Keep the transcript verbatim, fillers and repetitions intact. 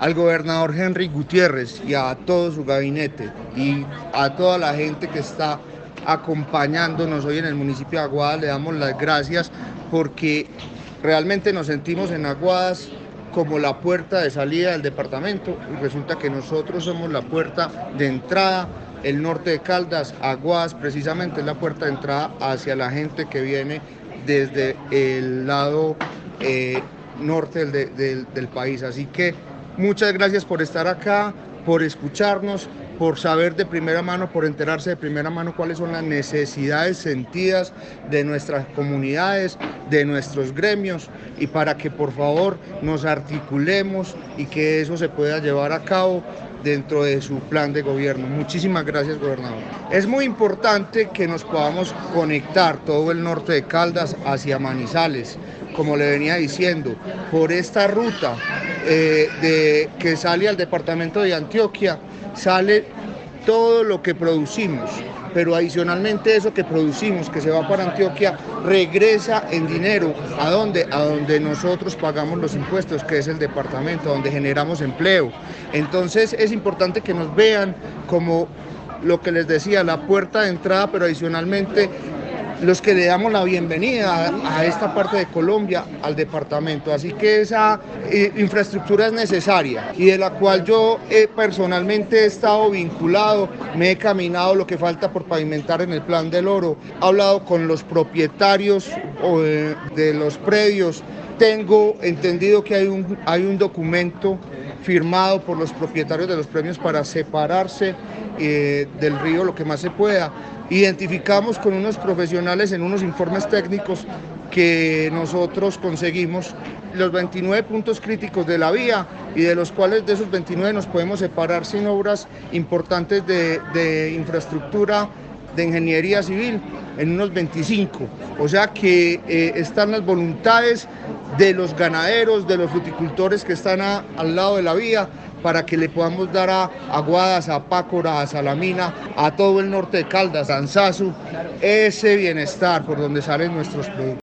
al gobernador Henry Gutiérrez y a todo su gabinete y a toda la gente que está acompañándonos hoy en el municipio de Aguadas. Le damos las gracias porque realmente nos sentimos en Aguadas como la puerta de salida del departamento y resulta que nosotros somos la puerta de entrada. El norte de Caldas, Aguadas precisamente es la puerta de entrada hacia la gente que viene desde el lado eh, norte del, del, del país. Así que muchas gracias por estar acá, por escucharnos, por saber de primera mano, por enterarse de primera mano cuáles son las necesidades sentidas de nuestras comunidades, de nuestros gremios, y para que por favor nos articulemos y que eso se pueda llevar a cabo dentro de su plan de gobierno. Muchísimas gracias, gobernador. Es muy importante que nos podamos conectar todo el norte de Caldas hacia Manizales, como le venía diciendo, por esta ruta eh, de, que sale al departamento de Antioquia, sale todo lo que producimos, pero adicionalmente eso que producimos, que se va para Antioquia, regresa en dinero. ¿A dónde? A donde nosotros pagamos los impuestos, que es el departamento, donde generamos empleo. Entonces es importante que nos vean como lo que les decía, la puerta de entrada, pero adicionalmente los que le damos la bienvenida a, a esta parte de Colombia, al departamento. Así que esa eh, infraestructura es necesaria y de la cual yo eh, personalmente he estado vinculado, me he caminado lo que falta por pavimentar en el Plan del Oro, he hablado con los propietarios eh, de los predios, tengo entendido que hay un, hay un documento firmado por los propietarios de los premios para separarse eh, del río lo que más se pueda. Identificamos con unos profesionales en unos informes técnicos que nosotros conseguimos los veintinueve puntos críticos de la vía, y de los cuales de esos veintinueve nos podemos separar sin obras importantes de, de infraestructura de ingeniería civil en unos veinticinco. O sea que eh, están las voluntades de los ganaderos, de los fruticultores que están a, al lado de la vía, para que le podamos dar a Aguadas, a Pácora, a Salamina, a todo el norte de Caldas, a Anzazu, ese bienestar por donde salen nuestros productos.